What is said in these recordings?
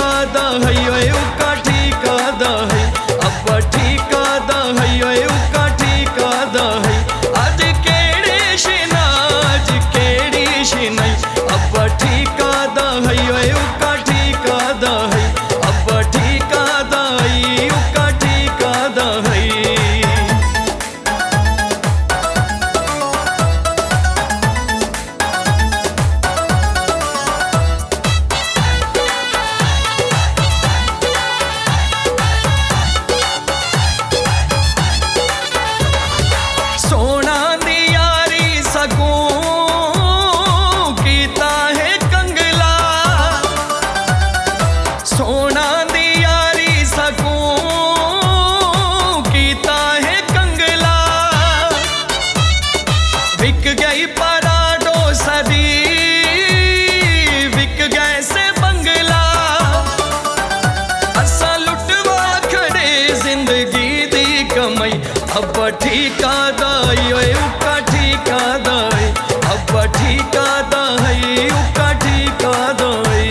दा है ओए उका ठीका दा है अब ठीका दा है ओए उका ठीका दा है आज केड़े शिनाज केड़ी शिनाई अब ठीका दा है ओए उका ठीका दा है अब ठीका दा है उका ठीका दा है। विक गई पराडो सदी विक गए से बंगला असा लुटवा खड़े जिंदगी दी कमाई अब ठीका दाई ओए उका ठीका दाई अब ठीका दाई उका ठीका दाई।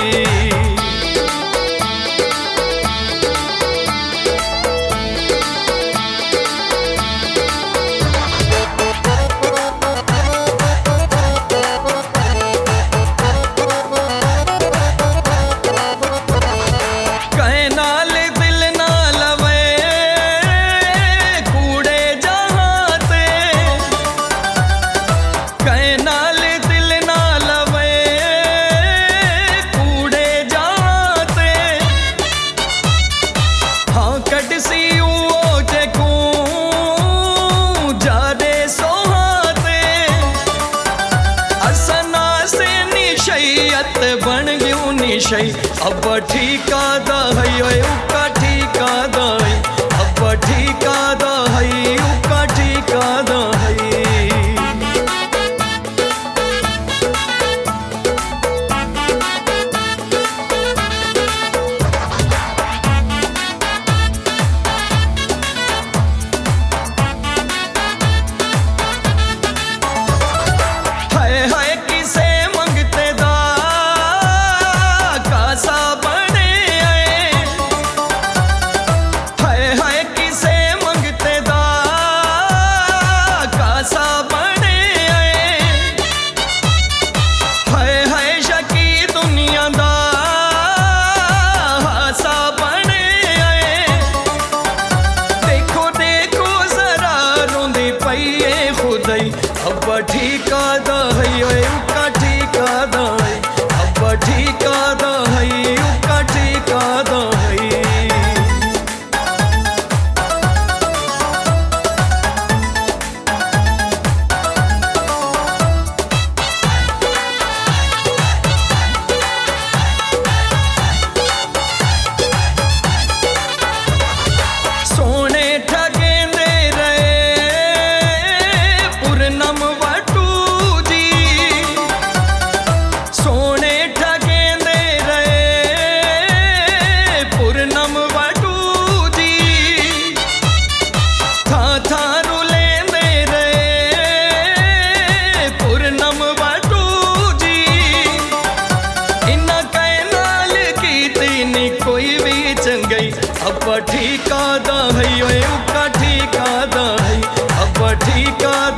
बन गयूं निशई अब ठीका दा है ओए उका ठीका दा है अब ठीका दा है उका ठीका दा है। अब ठीका दा है ओए उका ठीका दा है अब ठीका दा है उका ठीका दा है। सोने ठगेंदे अब ठीका दा है ओए उका ठीका दा है अब ठीका